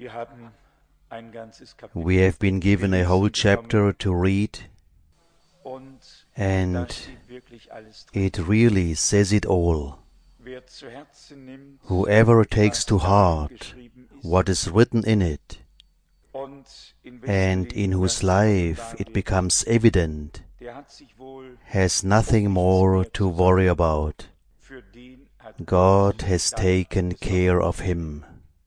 We have been given a whole chapter to read, and it really says it all. Whoever takes to heart what is written in it, and in whose life it becomes evident, has nothing more to worry about. God has taken care of him.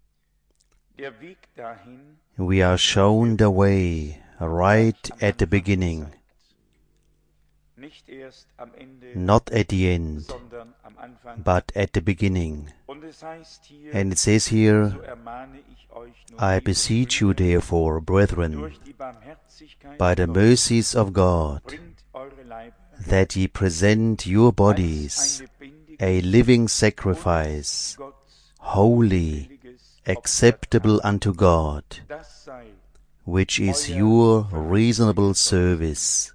We are shown the way right at the beginning, not at the end, but at the beginning. And it says here, I beseech you therefore, brethren, by the mercies of God, that ye present your bodies a living sacrifice, holy, acceptable unto God, which is your reasonable service.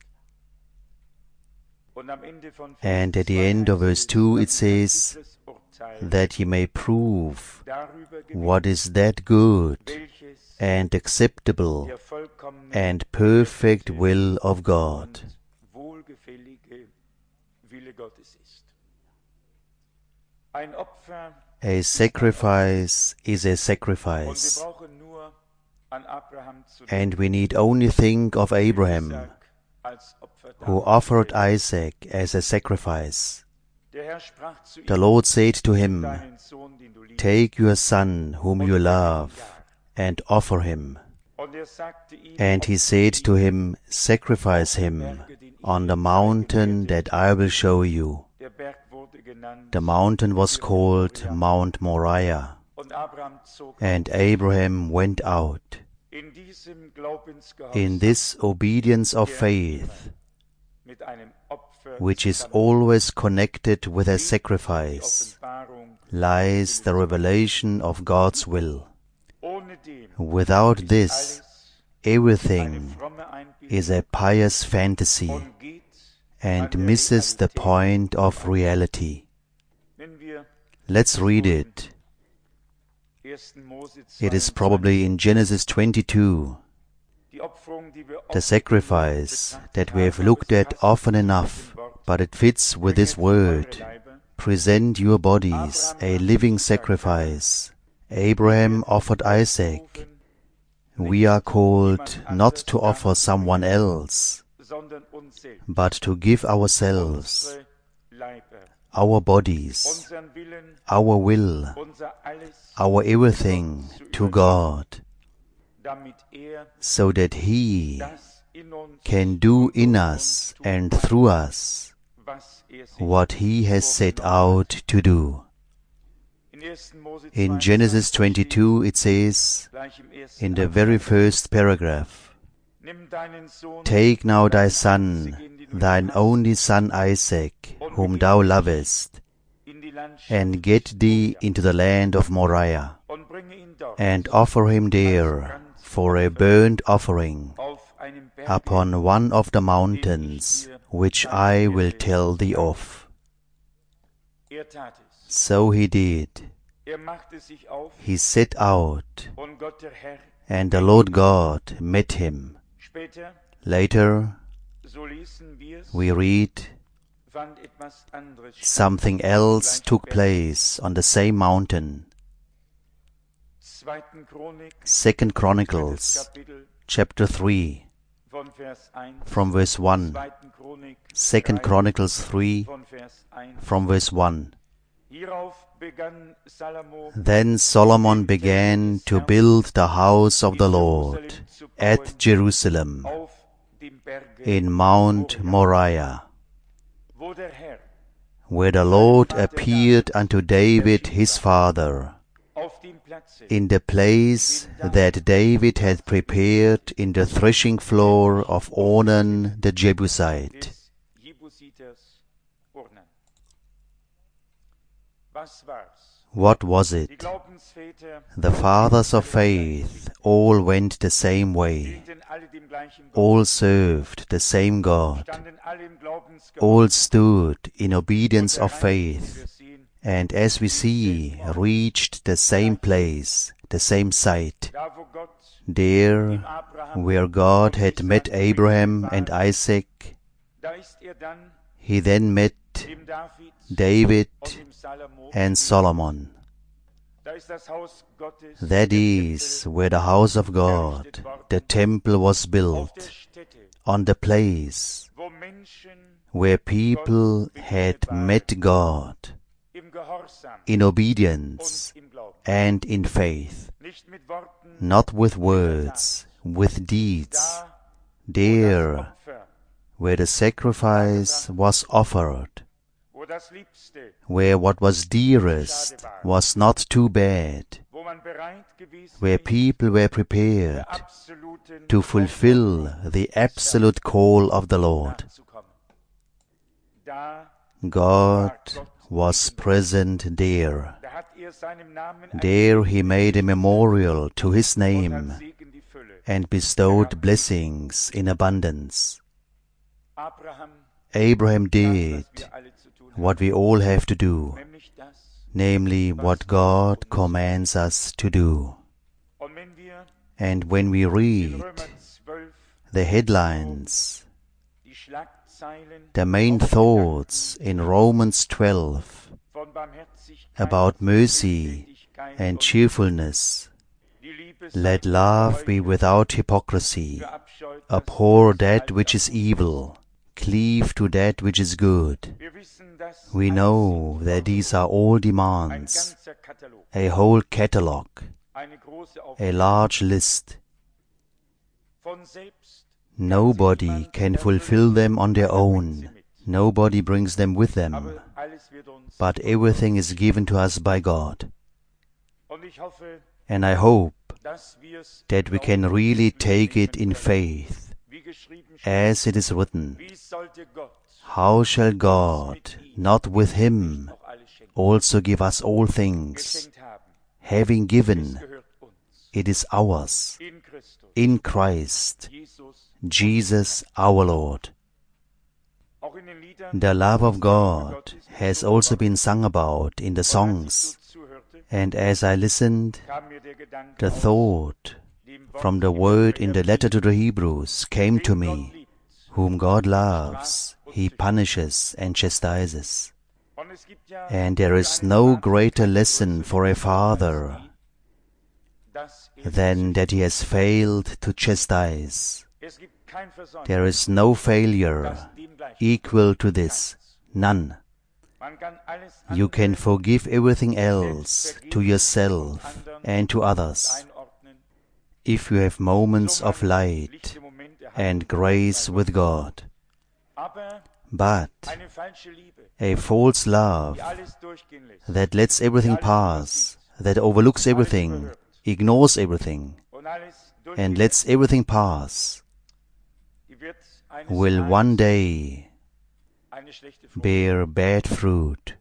And at the end of verse 2 it says, that ye may prove what is that good and acceptable and perfect will of God. A sacrifice is a sacrifice, and we need only think of Abraham, who offered Isaac as a sacrifice. The Lord said to him, take your son whom you love and offer him. And he said to him, sacrifice him on the mountain that I will show you. The mountain was called Mount Moriah, and Abraham went out. In this obedience of faith, which is always connected with a sacrifice, lies the revelation of God's will. Without this, everything is a pious fantasy and misses the point of reality. Let's read it. It is probably in Genesis 22. The sacrifice that we have looked at often enough, but it fits with this word. Present your bodies a living sacrifice. Abraham offered Isaac. We are called not to offer someone else, but to give ourselves, our bodies, our will, our everything to God, so that He can do in us and through us what He has set out to do. In Genesis 22 it says, in the very first paragraph, take now thy son, thine only son Isaac, whom thou lovest, and get thee into the land of Moriah, and offer him there for a burnt offering upon one of the mountains which I will tell thee of. So he did. He set out, and the Lord God met him. Later, we read, something else took place on the same mountain. 2 Chronicles, chapter 3, from verse 1. 2 Chronicles 3, from verse 1. Then Solomon began to build the house of the Lord at Jerusalem, in Mount Moriah, where the Lord appeared unto David his father, in the place that David had prepared in the threshing floor of Ornan the Jebusite. What was it? The fathers of faith all went the same way. All served the same God. All stood in obedience of faith, and as we see, reached the same place, the same site. There, where God had met Abraham and Isaac, he then met David and Solomon. That is where the house of God, the temple, was built, on the place where people had met God in obedience and in faith, not with words, with deeds, there where the sacrifice was offered, where what was dearest was not too bad, where people were prepared to fulfill the absolute call of the Lord. God was present there. There he made a memorial to his name and bestowed blessings in abundance. Abraham did what we all have to do, namely what God commands us to do. And when we read the headlines, the main thoughts in Romans 12 about mercy and cheerfulness, let love be without hypocrisy, abhor that which is evil, cleave to that which is good. We know that these are all demands, a whole catalogue, a large list. Nobody can fulfill them on their own. Nobody brings them with them. But everything is given to us by God. And I hope that we can really take it in faith, as it is written, how shall God not with him also give us all things? Having given, it is ours, in Christ, Jesus our Lord. The love of God has also been sung about in the songs, and as I listened, the thought from the word in the letter to the Hebrews came to me, whom God loves, he punishes and chastises. And there is no greater lesson for a father than that he has failed to chastise. There is no failure equal to this, none. You can forgive everything else to yourself and to others if you have moments of light and grace with God. But a false love that lets everything pass, that overlooks everything, ignores everything, and lets everything pass, will one day bear bad fruit.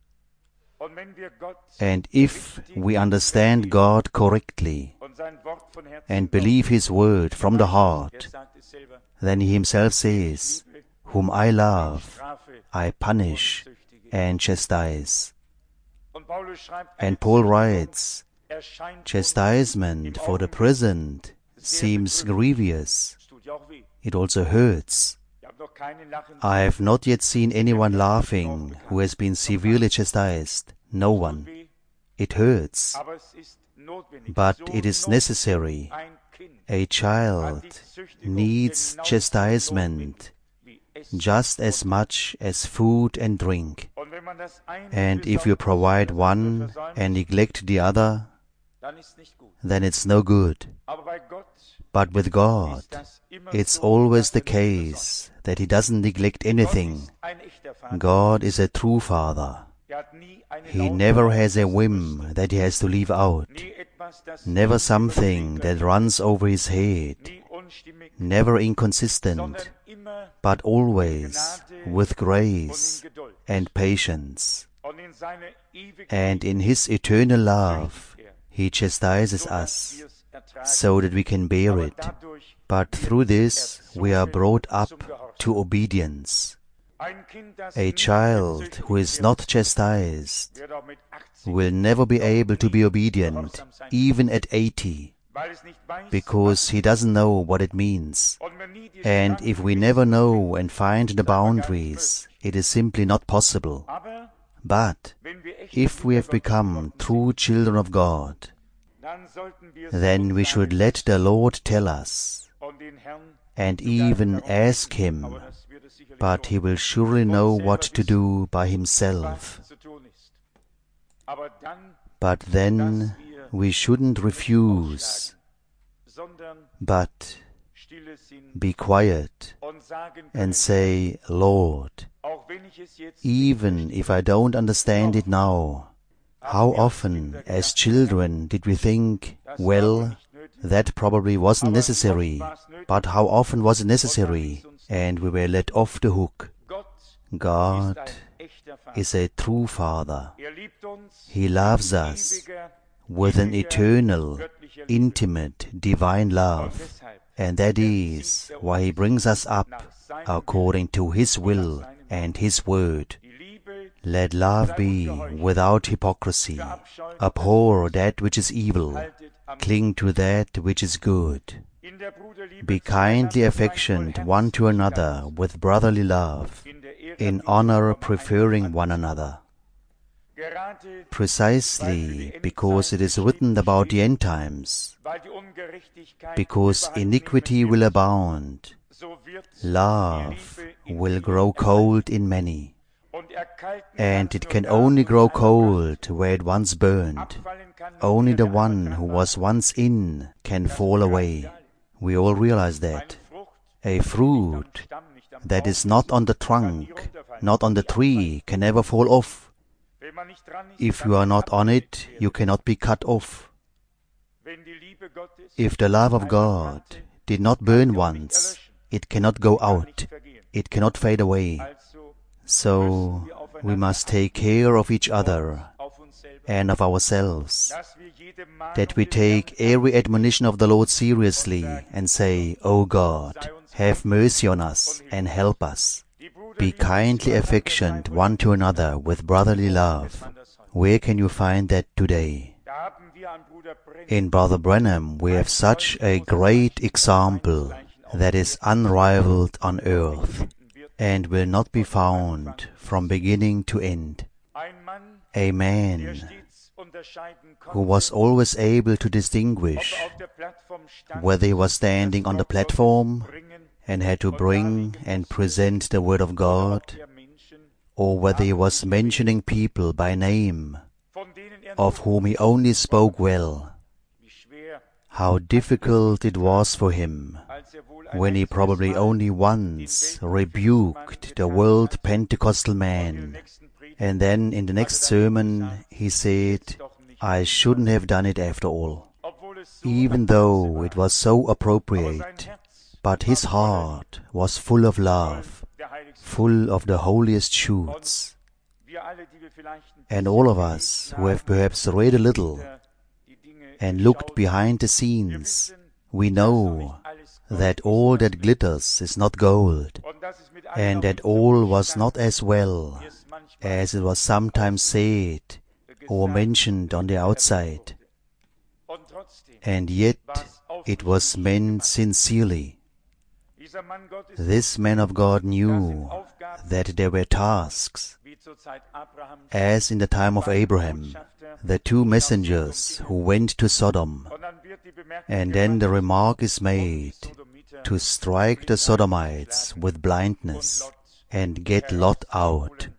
And if we understand God correctly and believe His word from the heart, then He Himself says, whom I love, I punish and chastise. And Paul writes, chastisement for the present seems grievous. It also hurts. I have not yet seen anyone laughing who has been severely chastised. No one. It hurts. But it is necessary. A child needs chastisement just as much as food and drink. And if you provide one and neglect the other, then it's no good. But with God, it's always the case that He doesn't neglect anything. God is a true Father. He never has a whim that He has to leave out. Never something that runs over His head. Never inconsistent, but always with grace and patience. And in His eternal love, He chastises us so that we can bear it. But through this, we are brought up to obedience. A child who is not chastised will never be able to be obedient, even at 80, because he doesn't know what it means. And if we never know and find the boundaries, it is simply not possible. But if we have become true children of God, then we should let the Lord tell us, and even ask Him, but He will surely know what to do by Himself. But then we shouldn't refuse, but be quiet and say, Lord, even if I don't understand it now, how often as children did we think, well, that probably wasn't necessary, but how often was it necessary, and we were let off the hook. God is a true Father. He loves us with an eternal, intimate, divine love, and that is why He brings us up according to His will and His word. Let love be without hypocrisy. Abhor that which is evil. Cling to that which is good. Be kindly affectioned one to another with brotherly love, in honor preferring one another. Precisely because it is written about the end times, because iniquity will abound, love will grow cold in many, and it can only grow cold where it once burned. Only the one who was once in can fall away. We all realize that. A fruit that is not on the trunk, not on the tree, can never fall off. If you are not on it, you cannot be cut off. If the love of God did not burn once, it cannot go out, it cannot fade away. So we must take care of each other and of ourselves, that we take every admonition of the Lord seriously and say, O God, have mercy on us and help us. Be kindly affectioned one to another with brotherly love. Where can you find that today? In Brother Branham we have such a great example that is unrivaled on earth and will not be found from beginning to end. A man who was always able to distinguish whether he was standing on the platform and had to bring and present the Word of God, or whether he was mentioning people by name, of whom he only spoke well. How difficult it was for him, when he probably only once rebuked the world Pentecostal man, and then in the next sermon he said, I shouldn't have done it after all, even though it was so appropriate. But his heart was full of love, full of the holiest shoots. And all of us who have perhaps read a little and looked behind the scenes, we know that all that glitters is not gold, and that all was not as well as it was sometimes said or mentioned on the outside. And yet it was meant sincerely. This man of God knew that there were tasks, as in the time of Abraham, the two messengers who went to Sodom, and then the remark is made to strike the Sodomites with blindness and get Lot out.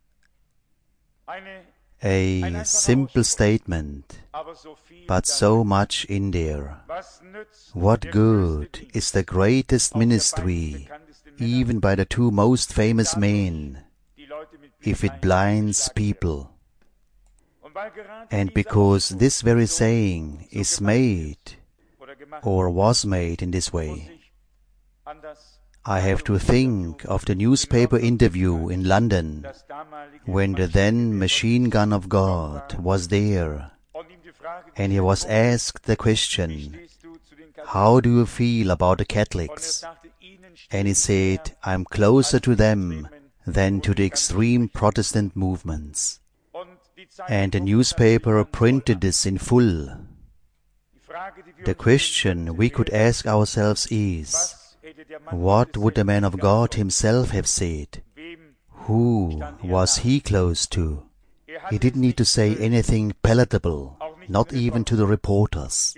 A simple statement, but so much in there. What good is the greatest ministry, even by the two most famous men, if it blinds people? And because this very saying is made, or was made in this way, I have to think of the newspaper interview in London, when the then machine gun of God was there, and he was asked the question, how do you feel about the Catholics? And he said, I'm closer to them than to the extreme Protestant movements. And the newspaper printed this in full. The question we could ask ourselves is, what would the man of God himself have said? Who was he close to? He didn't need to say anything palatable, not even to the reporters.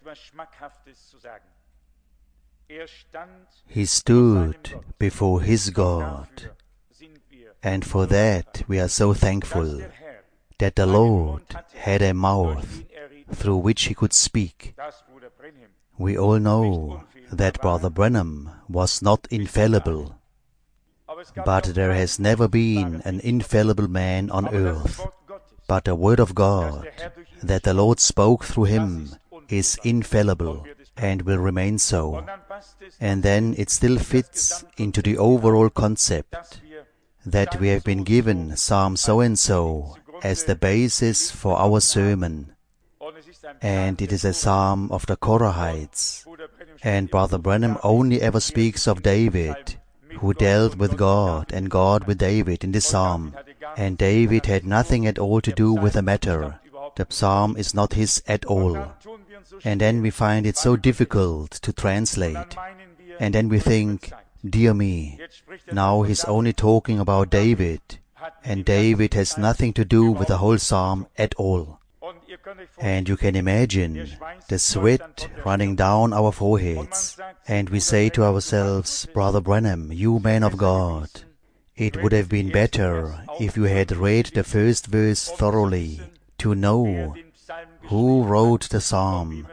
He stood before his God, and for that we are so thankful that the Lord had a mouth through which he could speak. We all know that Brother Branham was not infallible, but there has never been an infallible man on earth. But the Word of God that the Lord spoke through him is infallible and will remain so. And then it still fits into the overall concept that we have been given Psalm so-and-so as the basis for our sermon. And it is a psalm of the Korahites. And Brother Branham only ever speaks of David, who dealt with God and God with David in this psalm. And David had nothing at all to do with the matter. The psalm is not his at all. And then we find it so difficult to translate. And then we think, dear me, now he's only talking about David, and David has nothing to do with the whole psalm at all. And you can imagine the sweat running down our foreheads, and we say to ourselves, Brother Branham, you man of God, it would have been better if you had read the first verse thoroughly to know who wrote the psalm.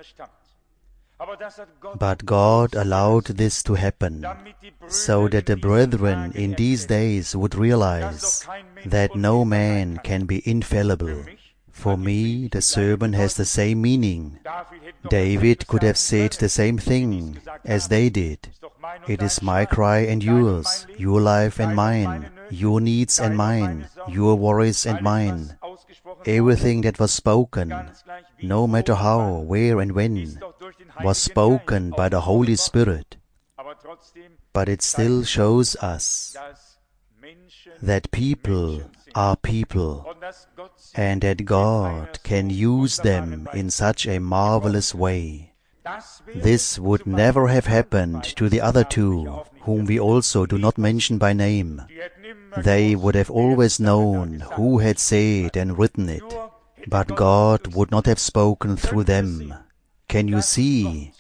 But God allowed this to happen, so that the brethren in these days would realize that no man can be infallible. For me, the sermon has the same meaning. David could have said the same thing as they did. It is my cry and yours, your life and mine, your needs and mine, your worries and mine. Everything that was spoken, no matter how, where and when, was spoken by the Holy Spirit. But it still shows us that people are people, and that God can use them in such a marvelous way. This would never have happened to the other two, whom we also do not mention by name. They would have always known who had said and written it, but God would not have spoken through them. Can you see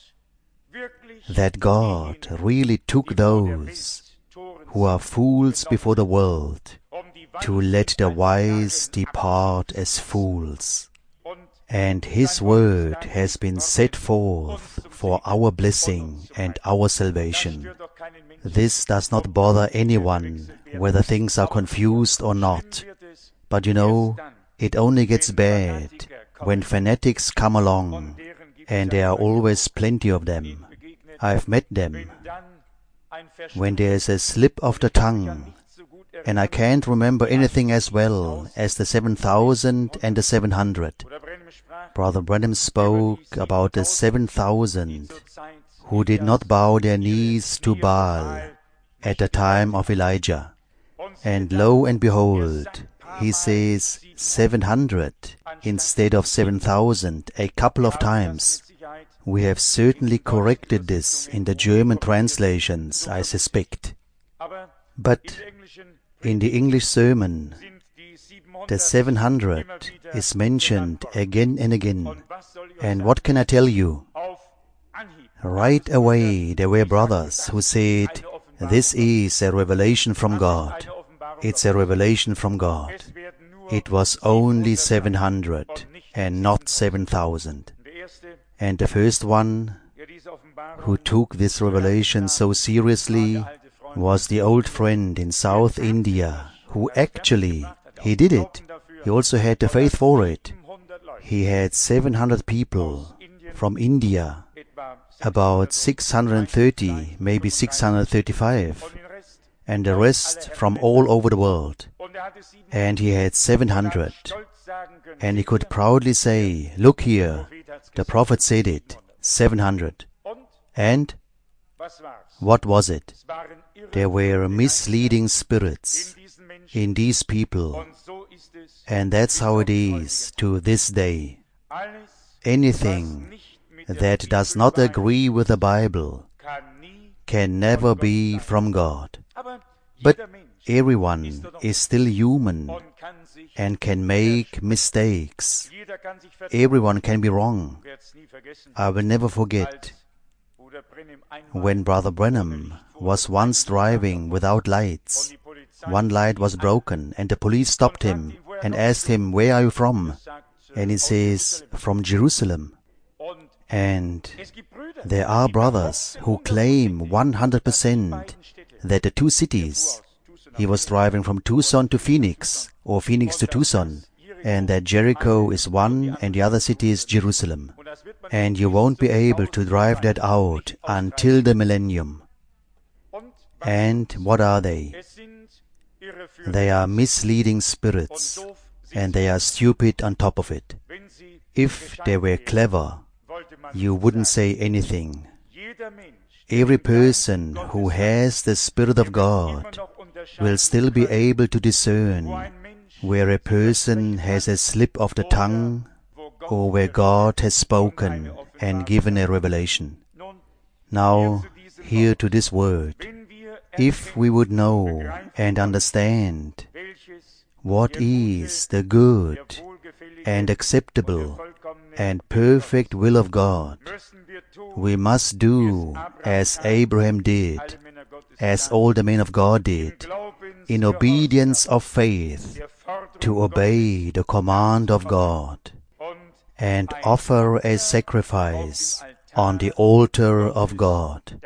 that God really took those who are fools before the world to let the wise depart as fools? And His word has been set forth for our blessing and our salvation. This does not bother anyone, whether things are confused or not. But you know, it only gets bad when fanatics come along, and there are always plenty of them. I've met them. When there's a slip of the tongue, and I can't remember anything as well as the 7,000 and the 700. Brother Branham spoke about the 7,000 who did not bow their knees to Baal at the time of Elijah. And lo and behold, he says 700 instead of 7,000 a couple of times. We have certainly corrected this in the German translations, I suspect. But in the English sermon, the 700 is mentioned again and again. And what can I tell you? Right away there were brothers who said, this is a revelation from God. It's a revelation from God. It was only 700 and not 7,000. And the first one who took this revelation so seriously was the old friend in South India, who actually, he did it. He also had the faith for it. He had 700 people from India, about 630, maybe 635, and the rest from all over the world. And he had 700. And he could proudly say, look here, the prophet said it, 700. And What was it? There were misleading spirits in these people, and that's how it is to this day. Anything that does not agree with the Bible can never be from God. But everyone is still human and can make mistakes. Everyone can be wrong. I will never forget when Brother Branham was once driving without lights. One light was broken and the police stopped him and asked him, "Where are you from?" And he says, "From Jerusalem." And there are brothers who claim 100% that the two cities, he was driving from Tucson to Phoenix, or Phoenix to Tucson, and that Jericho is one and the other city is Jerusalem. And you won't be able to drive that out until the millennium. And what are they? They are misleading spirits, and they are stupid on top of it. If they were clever, you wouldn't say anything. Every person who has the Spirit of God will still be able to discern where a person has a slip of the tongue or where God has spoken and given a revelation. Now, hear to this word. If we would know and understand what is the good and acceptable and perfect will of God, we must do as Abraham did, as all the men of God did, in obedience of faith, to obey the command of God and offer a sacrifice on the altar of God.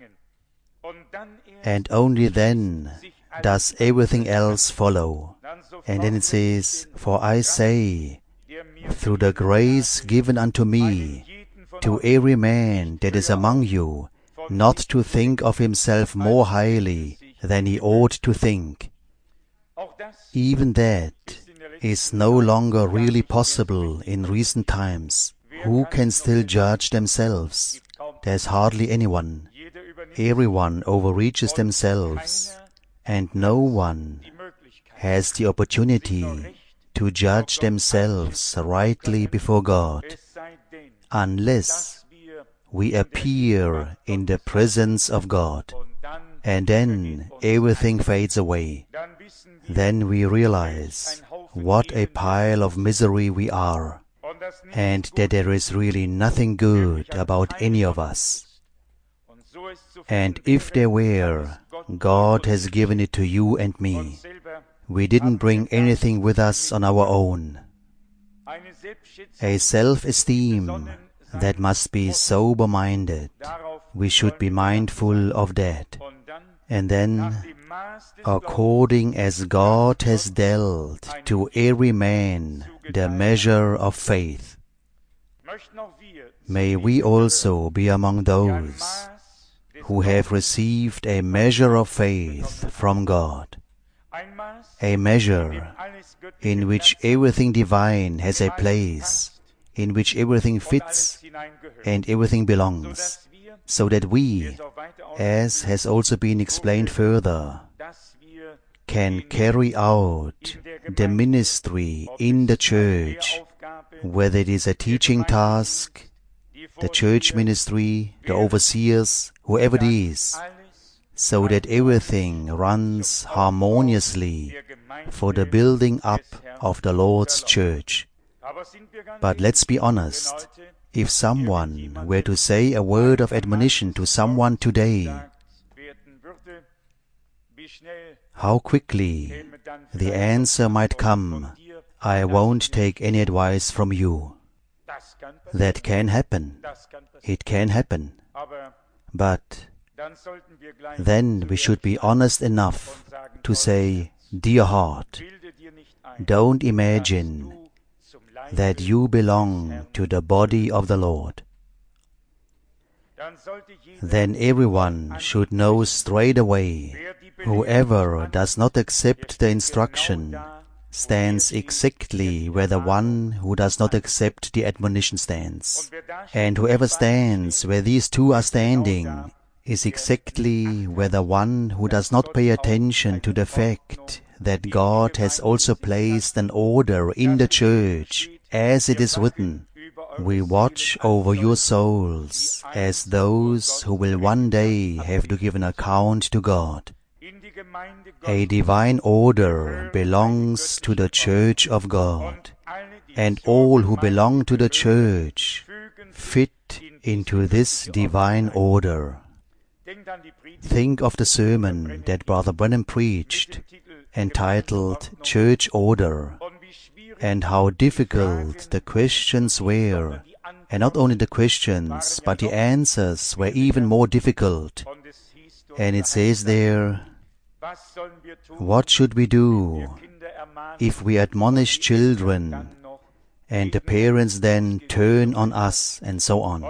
And only then does everything else follow. And then it says, "For I say, through the grace given unto me, to every man that is among you, not to think of himself more highly than he ought to think." Even that is no longer really possible in recent times. Who can still judge themselves? There's hardly anyone. Everyone overreaches themselves, and no one has the opportunity to judge themselves rightly before God, unless we appear in the presence of God, and then everything fades away. Then we realize what a pile of misery we are, and that there is really nothing good about any of us. And if there were, God has given it to you and me. We didn't bring anything with us on our own. A self-esteem that must be sober-minded. We should be mindful of that. And then, according as God has dealt to every man the measure of faith, may we also be among those who have received a measure of faith from God, a measure in which everything divine has a place, in which everything fits and everything belongs, so that we, as has also been explained further, can carry out the ministry in the church, whether it is a teaching task, the church ministry, the overseers, whoever it is, so that everything runs harmoniously for the building up of the Lord's church. But let's be honest, if someone were to say a word of admonition to someone today, how quickly the answer might come, "I won't take any advice from you." That can happen. It can happen. But then we should be honest enough to say, "Dear heart, don't imagine that you belong to the body of the Lord." Then everyone should know straight away, whoever does not accept the instruction stands exactly where the one who does not accept the admonition stands. And whoever stands where these two are standing is exactly where the one who does not pay attention to the fact that God has also placed an order in the church, as it is written, "We watch over your souls as those who will one day have to give an account to God." A divine order belongs to the Church of God, and all who belong to the Church fit into this divine order. Think of the sermon that Brother Branham preached, entitled Church Order, and how difficult the questions were, and not only the questions, but the answers were even more difficult. And it says there, what should we do if we admonish children and the parents then turn on us, and so on?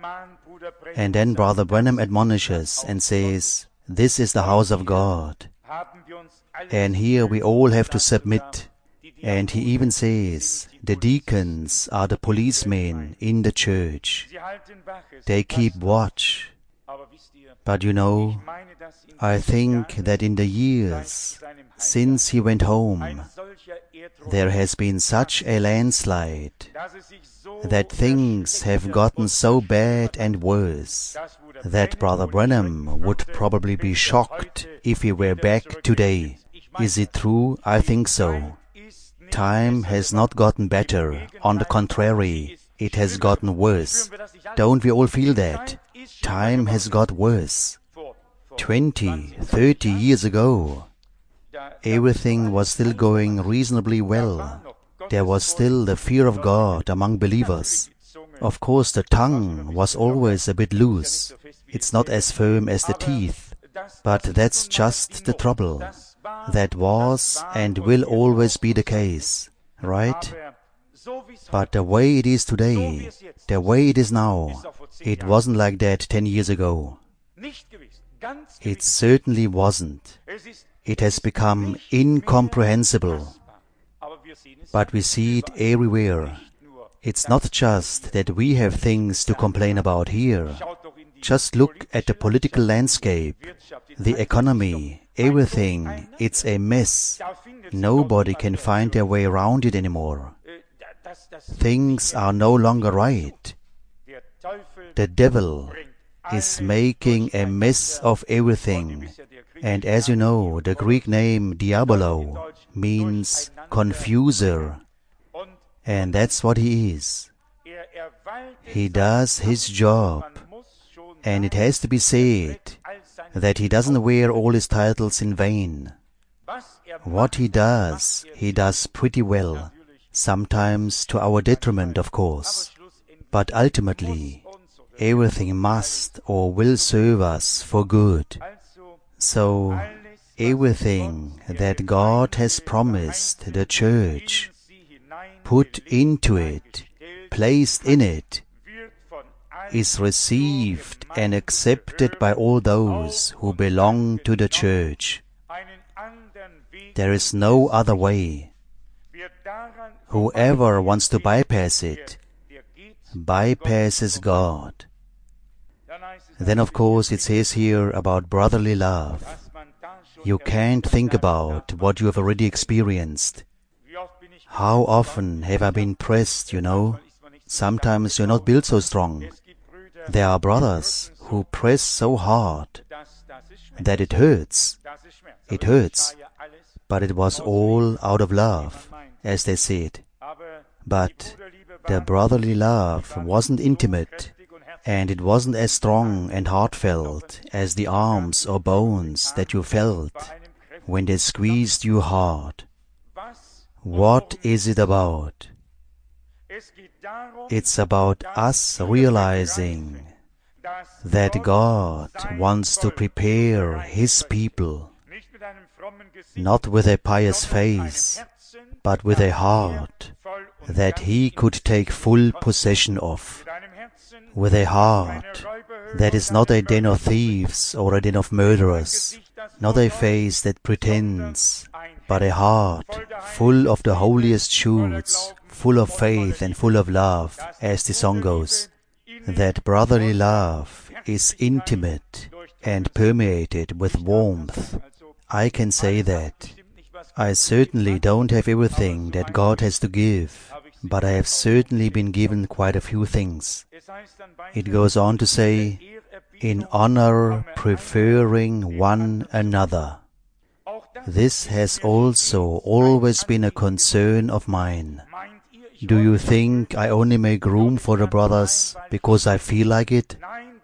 And then Brother Branham admonishes and says, this is the house of God, and here we all have to submit. And he even says, the deacons are the policemen in the church. They keep watch. But you know, I think that in the years since he went home, there has been such a landslide that things have gotten so bad and worse that Brother Branham would probably be shocked if he were back today. Is it true? I think so. Time has not gotten better. On the contrary, it has gotten worse. Don't we all feel that? Time has got worse. 20, 30 years ago, everything was still going reasonably well. There was still the fear of God among believers. Of course, the tongue was always a bit loose. It's not as firm as the teeth. But that's just the trouble. That was and will always be the case, right? But the way it is today, the way it is now, it wasn't like that 10 years ago. It certainly wasn't. It has become incomprehensible. But we see it everywhere. It's not just that we have things to complain about here. Just look at the political landscape, the economy, everything. It's a mess. Nobody can find their way around it anymore. Things are no longer right. The devil is making a mess of everything. And as you know, the Greek name Diabolo means confuser. And that's what he is. He does his job. And it has to be said that he doesn't wear all his titles in vain. What he does pretty well. Sometimes to our detriment, of course. But ultimately, everything must or will serve us for good. So, everything that God has promised the church, put into it, placed in it, is received and accepted by all those who belong to the church. There is no other way. Whoever wants to bypass it, bypasses God. Then of course it says here about brotherly love. You can't think about what you have already experienced. How often have I been pressed, you know? Sometimes you're not built so strong. There are brothers who press so hard that it hurts. It hurts. But it was all out of love, as they said. But the brotherly love wasn't intimate, and it wasn't as strong and heartfelt as the arms or bones that you felt when they squeezed you hard. What is it about? It's about us realizing that God wants to prepare His people, not with a pious face, but with a heart that He could take full possession of, with a heart that is not a den of thieves or a den of murderers, not a face that pretends, but a heart full of the holiest truths, full of faith and full of love, as the song goes. That brotherly love is intimate and permeated with warmth. I can say that. I certainly don't have everything that God has to give, but I have certainly been given quite a few things. It goes on to say, in honor preferring one another. This has also always been a concern of mine. Do you think I only make room for the brothers because I feel like it?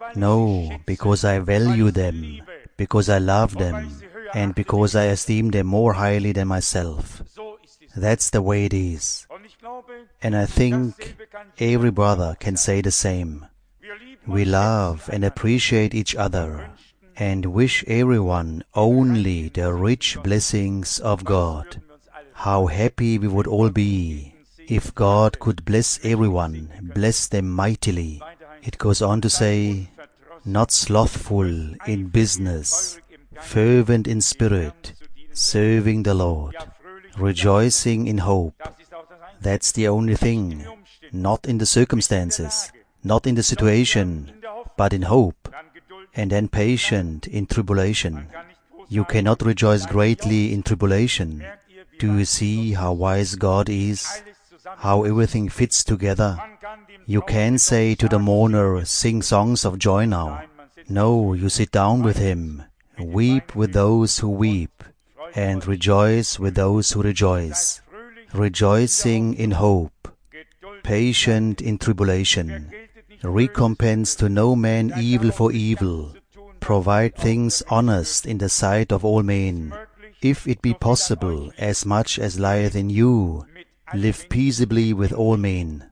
No, because I value them, because I love them, and because I esteem them more highly than myself. That's the way it is. And I think every brother can say the same. We love and appreciate each other and wish everyone only the rich blessings of God. How happy we would all be if God could bless everyone, bless them mightily. It goes on to say, not slothful in business, fervent in spirit, serving the Lord, rejoicing in hope. That's the only thing, not in the circumstances, not in the situation, but in hope, and then patient in tribulation. You cannot rejoice greatly in tribulation. Do you see how wise God is? How everything fits together? You can say to the mourner, sing songs of joy now. No, you sit down with him, weep with those who weep, and rejoice with those who rejoice, rejoicing in hope, patient in tribulation, recompense to no man evil for evil, provide things honest in the sight of all men, if it be possible, as much as lieth in you, live peaceably with all men.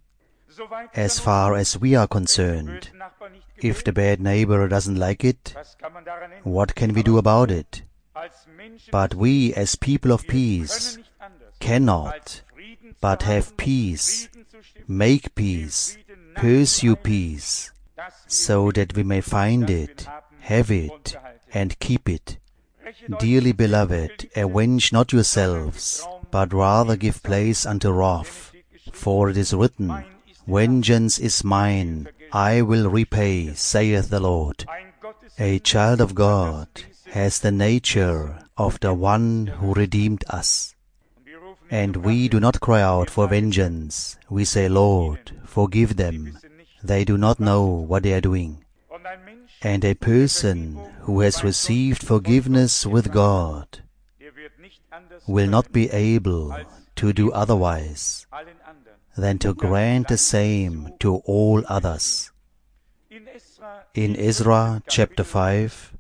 As far as we are concerned, if the bad neighbor doesn't like it, what can we do about it? But we, as people of peace, cannot but have peace, make peace, pursue peace, so that we may find it, have it, and keep it. Dearly beloved, avenge not yourselves, but rather give place unto wrath. For it is written, vengeance is mine, I will repay, saith the Lord. A child of God has the nature of the one who redeemed us. And we do not cry out for vengeance. We say, Lord, forgive them. They do not know what they are doing. And a person who has received forgiveness with God will not be able to do otherwise than to grant the same to all others. In Ezra chapter 5,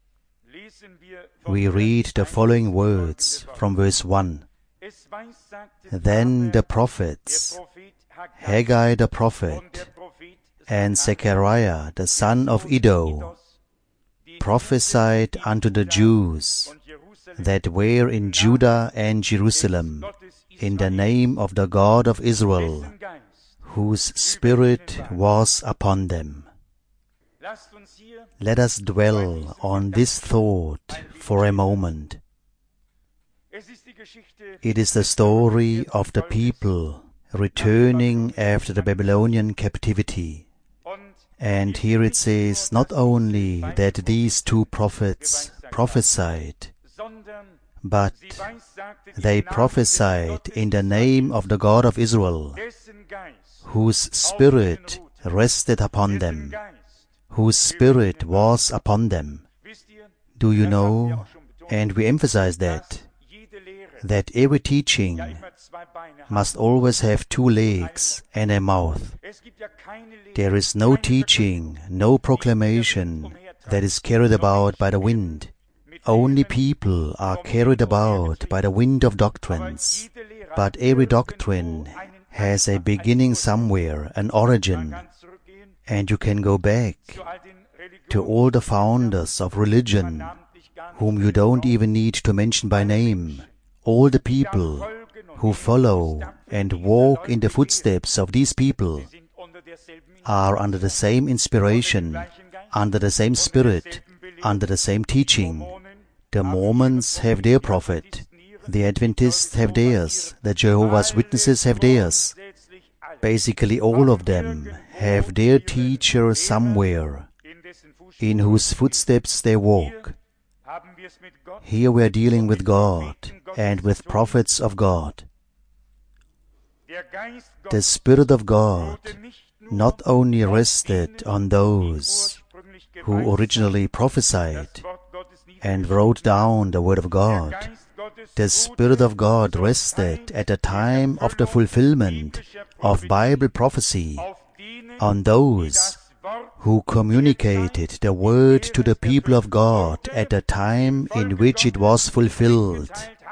we read the following words from verse 1. Then the prophets, Haggai the prophet, and Zechariah the son of Iddo, prophesied unto the Jews that were in Judah and Jerusalem, in the name of the God of Israel, whose Spirit was upon them. Let us dwell on this thought for a moment. It is the story of the people returning after the Babylonian captivity. And here it says not only that these two prophets prophesied, but they prophesied in the name of the God of Israel, whose Spirit rested upon them, whose Spirit was upon them. Do you know, and we emphasize that every teaching must always have two legs and a mouth. There is no teaching, no proclamation that is carried about by the wind. Only people are carried about by the wind of doctrines. But every doctrine has a beginning somewhere, an origin. And you can go back to all the founders of religion, whom you don't even need to mention by name. All the people who follow and walk in the footsteps of these people are under the same inspiration, under the same spirit, under the same teaching. The Mormons have their prophet, the Adventists have theirs, the Jehovah's Witnesses have theirs. Basically all of them have their teacher somewhere, in whose footsteps they walk. Here we are dealing with God and with prophets of God. The Spirit of God not only rested on those who originally prophesied and wrote down the Word of God. The Spirit of God rested at the time of the fulfillment of Bible prophecy on those who communicated the Word to the people of God at the time in which it was fulfilled,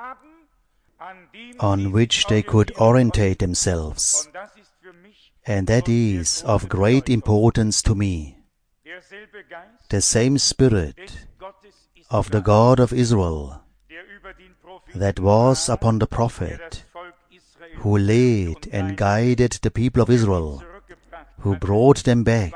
on which they could orientate themselves. And that is of great importance to me. The same Spirit of the God of Israel that was upon the prophet, who led and guided the people of Israel, who brought them back,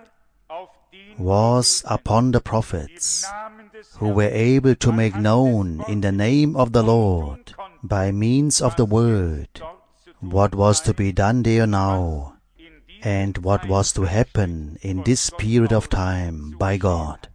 was upon the prophets, who were able to make known in the name of the Lord, by means of the Word, what was to be done there now, and what was to happen in this period of time by God.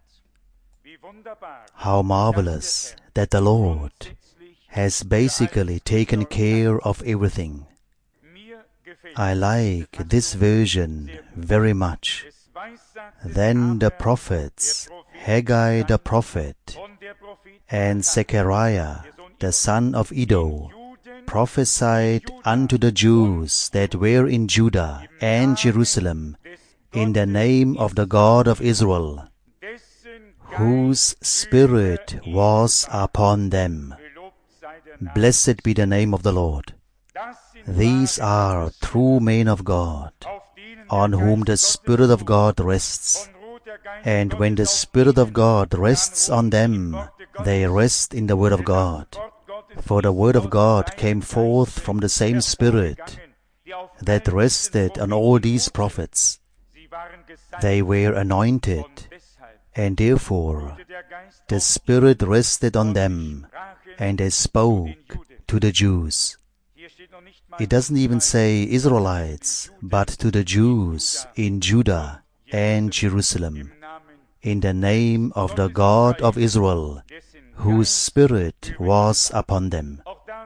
How marvelous that the Lord has basically taken care of everything. I like this version very much. Then the prophets, Haggai the prophet, and Zechariah the son of Iddo, prophesied unto the Jews that were in Judah and Jerusalem, in the name of the God of Israel, whose Spirit was upon them. Blessed be the name of the Lord. These are true men of God, on whom the Spirit of God rests. And when the Spirit of God rests on them, they rest in the Word of God. For the Word of God came forth from the same Spirit that rested on all these prophets. They were anointed, and therefore the Spirit rested on them, and they spoke to the Jews. It doesn't even say Israelites, but to the Jews in Judah and Jerusalem, in the name of the God of Israel, whose Spirit was upon them.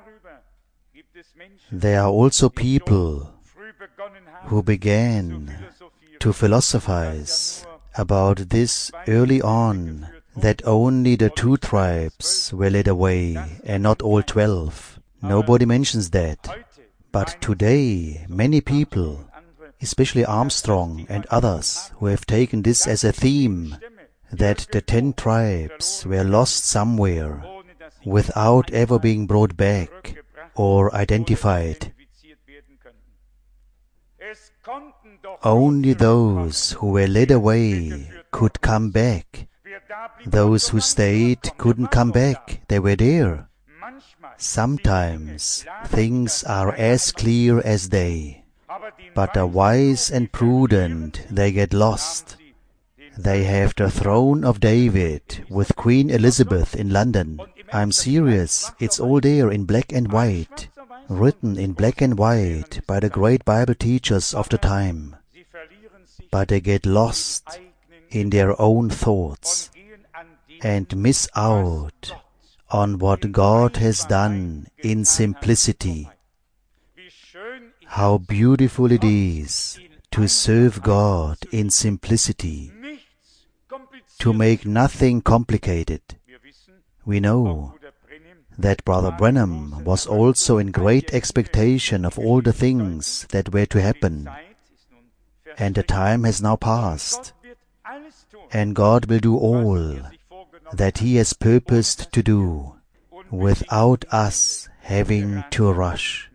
There are also people who began to philosophize about this early on, that only the 2 tribes were led away and not all 12. Nobody mentions that. But today, many people, especially Armstrong and others, who have taken this as a theme, that the 10 tribes were lost somewhere without ever being brought back or identified. Only those who were led away could come back. Those who stayed couldn't come back. They were there. Sometimes things are as clear as day, but the wise and prudent, they get lost. They have the throne of David with Queen Elizabeth in London. I'm serious, it's all there in black and white, written in black and white by the great Bible teachers of the time. But they get lost in their own thoughts and miss out on what God has done in simplicity. How beautiful it is to serve God in simplicity, to make nothing complicated. We know that Brother Branham was also in great expectation of all the things that were to happen, and the time has now passed, and God will do all that He has purposed to do, without us having to rush.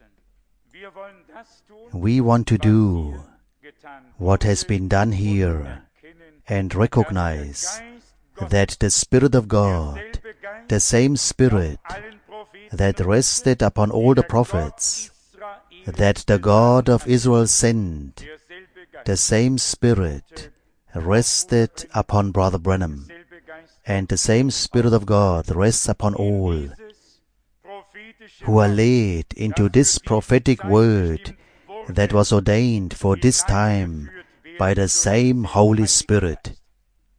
We want to do what has been done here, and recognize that the Spirit of God, the same Spirit that rested upon all the prophets, that the God of Israel sent, the same Spirit rested upon Brother Branham. And the same Spirit of God rests upon all who are led into this prophetic word that was ordained for this time by the same Holy Spirit.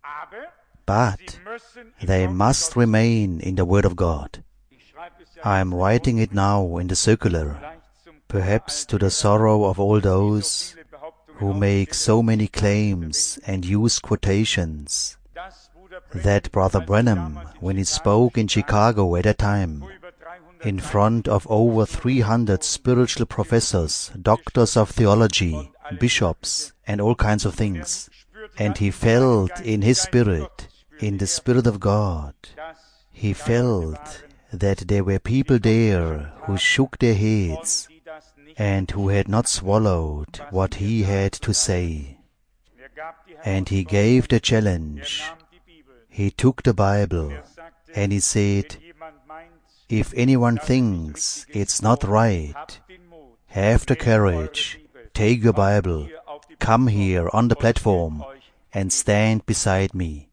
but they must remain in the Word of God. I am writing it now in the circular, perhaps to the sorrow of all those who make so many claims and use quotations, that Brother Branham, when he spoke in Chicago at that time, in front of over 300 spiritual professors, doctors of theology, bishops, and all kinds of things, and he felt in his spirit, in the Spirit of God, he felt that there were people there who shook their heads and who had not swallowed what he had to say. And he gave the challenge. He took the Bible and he said, if anyone thinks it's not right, have the courage, take your Bible, come here on the platform and stand beside me.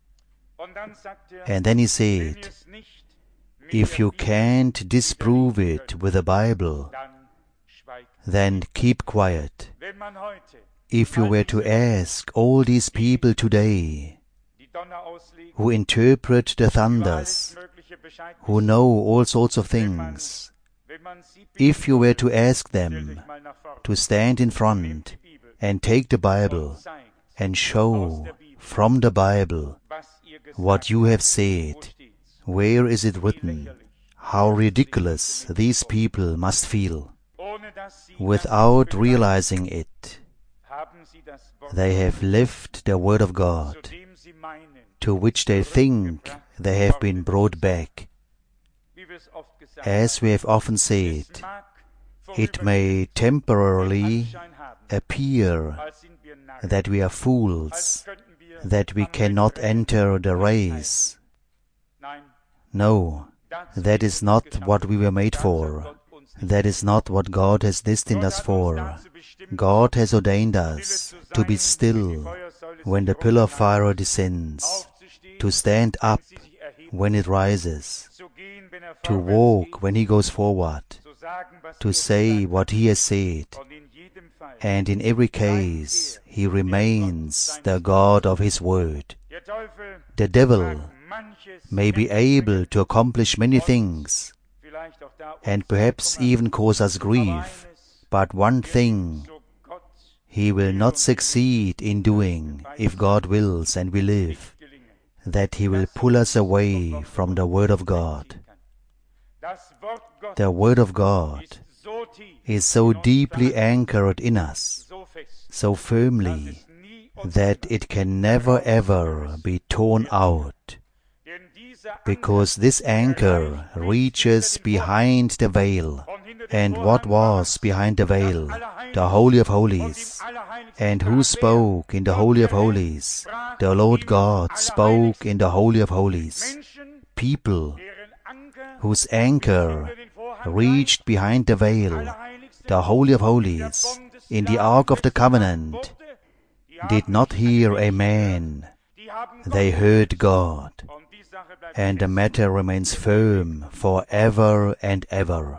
And then he said, if you can't disprove it with the Bible, then keep quiet. If you were to ask all these people today, who interpret the thunders, who know all sorts of things, if you were to ask them to stand in front and take the Bible and show from the Bible what you have said, where is it written, how ridiculous these people must feel. Without realizing it, they have left the Word of God, to which they think they have been brought back. As we have often said, it may temporarily appear that we are fools, that we cannot enter the race. No, that is not what we were made for. That is not what God has destined us for. God has ordained us to be still when the pillar of fire descends, to stand up when it rises, to walk when He goes forward, to say what He has said, and in every case He remains the God of His Word. The devil may be able to accomplish many things, and perhaps even cause us grief, but one thing he will not succeed in doing, if God wills and we live, that he will pull us away from the Word of God. The Word of God is so deeply anchored in us, so firmly, that it can never ever be torn out, because this anchor reaches behind the veil. And what was behind the veil? The Holy of Holies. And who spoke in the Holy of Holies? The Lord God spoke in the Holy of Holies. People whose anchor reached behind the veil, the Holy of Holies, in the Ark of the Covenant, did not hear a man. They heard God. And the matter remains firm forever and ever.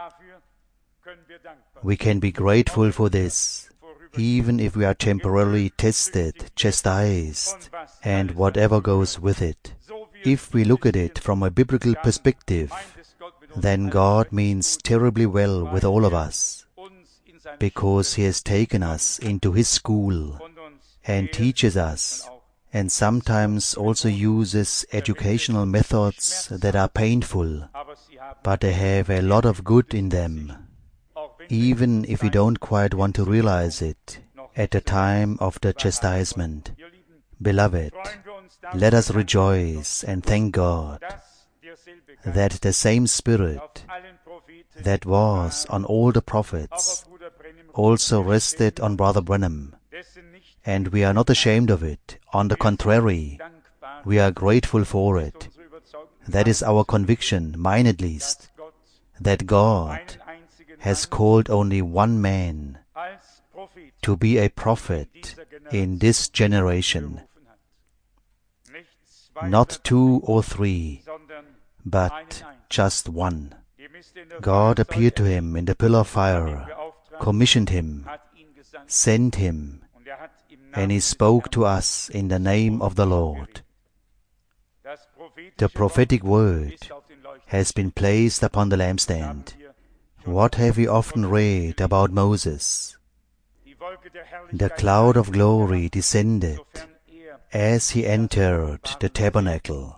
We can be grateful for this, even if we are temporarily tested, chastised, and whatever goes with it. If we look at it from a biblical perspective, then God means terribly well with all of us, because He has taken us into His school and teaches us, and sometimes also uses educational methods that are painful, but they have a lot of good in them, even if we don't quite want to realize it at the time of the chastisement. Beloved, let us rejoice and thank God that the same Spirit that was on all the prophets also rested on Brother Branham. And we are not ashamed of it. On the contrary, we are grateful for it. That is our conviction, mine at least, that God has called only one man to be a prophet in this generation. Not two or three, but just one. God appeared to him in the pillar of fire, commissioned him, sent him, and He spoke to us in the name of the Lord. The prophetic word has been placed upon the lampstand. What have we often read about Moses? The cloud of glory descended as he entered the tabernacle,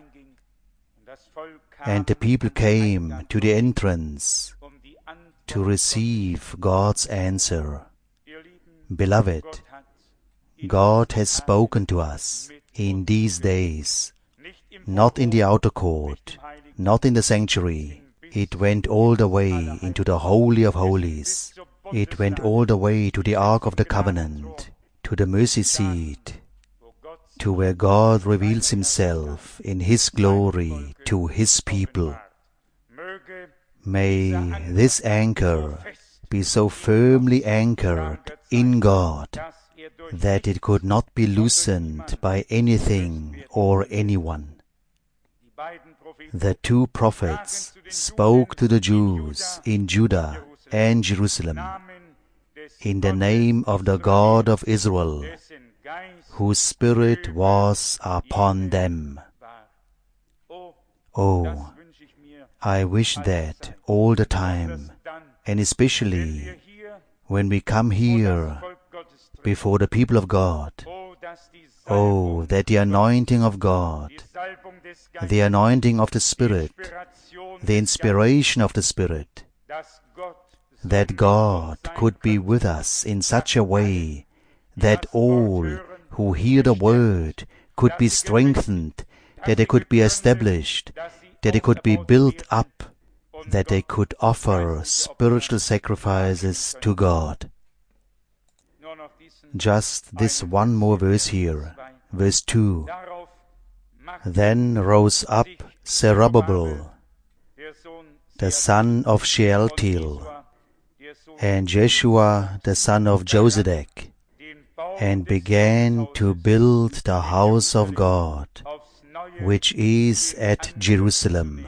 and the people came to the entrance to receive God's answer. Beloved, God has spoken to us in these days, not in the outer court, not in the sanctuary. It went all the way into the Holy of Holies. It went all the way to the Ark of the Covenant, to the mercy seat, to where God reveals Himself in His glory to His people. May this anchor be so firmly anchored in God that it could not be loosened by anything or anyone. The two prophets spoke to the Jews in Judah and Jerusalem in the name of the God of Israel, whose Spirit was upon them. Oh, I wish that all the time, and especially when we come here before the people of God, oh, that the anointing of God, the anointing of the Spirit, the inspiration of the Spirit, that God could be with us in such a way that all who hear the word could be strengthened, that they could be established, that they could be built up, that they could offer spiritual sacrifices to God. Just this one more verse here, verse 2. Then rose up Zerubbabel, the son of Shealtiel, and Jeshua, the son of Josedek, and began to build the house of God, which is at Jerusalem.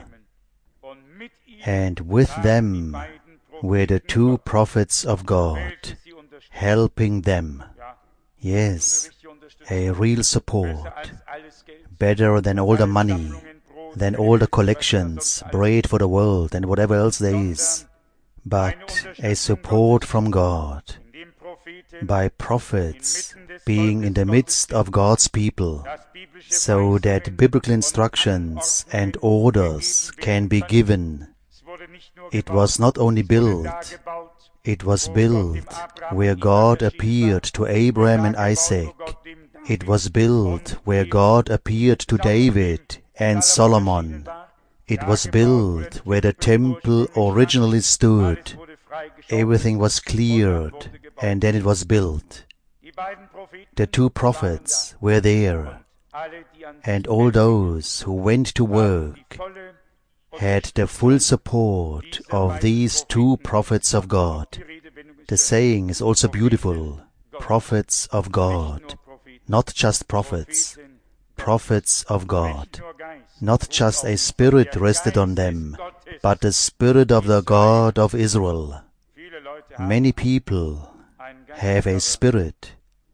And with them were the two prophets of God, helping them. Yes, a real support, better than all the money, than all the collections, bread for the world and whatever else there is, but a support from God, by prophets being in the midst of God's people, so that biblical instructions and orders can be given. It was not only built, it was built where God appeared to Abraham and Isaac. It was built where God appeared to David and Solomon. It was built where the temple originally stood. Everything was cleared, and then it was built. The two prophets were there, and all those who went to work had the full support of these two prophets of God. The saying is also beautiful, prophets of God, not just prophets, prophets of God. Not just a spirit rested on them, but the Spirit of the God of Israel. Many people have a spirit,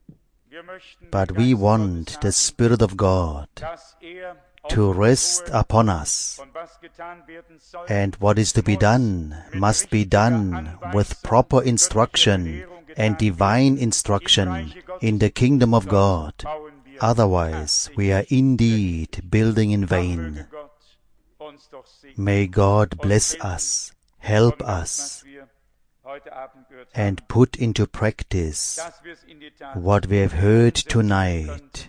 but we want the Spirit of God to rest upon us. And what is to be done must be done with proper instruction and divine instruction in the kingdom of God. Otherwise, we are indeed building in vain. May God bless us, help us, and put into practice what we have heard tonight,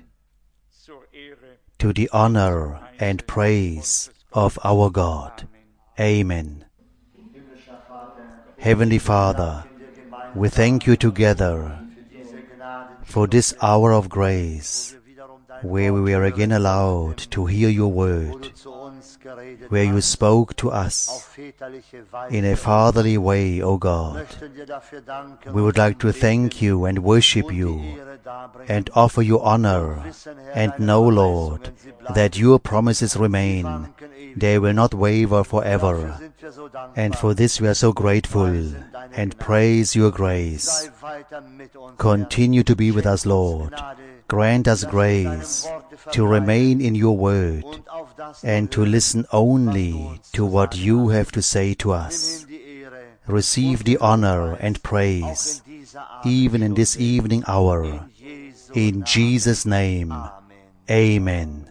to the honor and praise of our God. Amen. Heavenly Father, we thank you together for this hour of grace, where we were again allowed to hear your word, where you spoke to us in a fatherly way, O God. We would like to thank you and worship you and offer you honor and know, Lord, that your promises remain. They will not waver forever. And for this we are so grateful and praise your grace. Continue to be with us, Lord. Grant us grace to remain in your word and to listen only to what you have to say to us. Receive the honor and praise, even in this evening hour. In Jesus' name, amen.